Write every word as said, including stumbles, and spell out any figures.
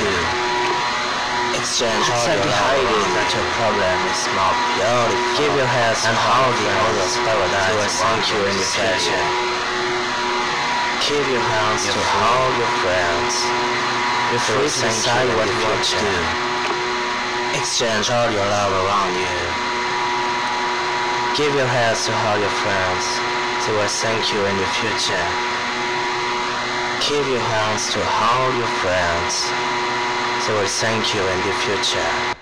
do. Exchange all your hiding that your problem is more beautiful. Give your hands and hold the others paradise to thank you in the future. Give your hands to all your friends. You're free to decide what you want to do. Exchange all your love around you. Give your hands to all your friends. They will thank you in the future. Give your hands to all your friends. They will thank you in the future.